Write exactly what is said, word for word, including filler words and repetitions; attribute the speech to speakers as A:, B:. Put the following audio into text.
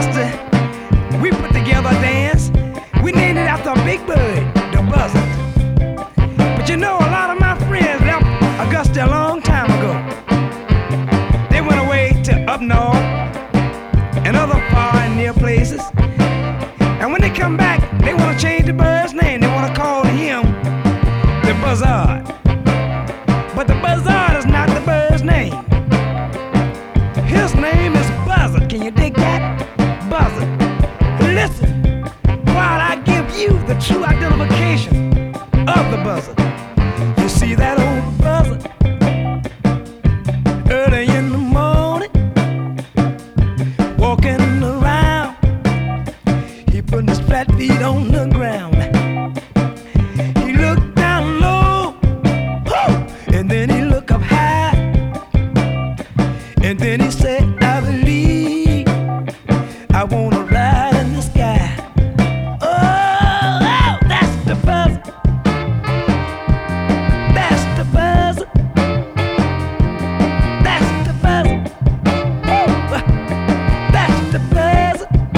A: Augusta, we put together a dance. We named it after a big bird, the buzzard. But you know, a lot of my friends left Augusta a long time ago. They went away to up north and other far and near places. And when they come back, they want to change the bird's name. They want to call him the buzzard. But the buzzard is not the bird's name. His name is Buzzard. Can you dig that? Buzzard. Listen while I give you the true identification of the buzzard.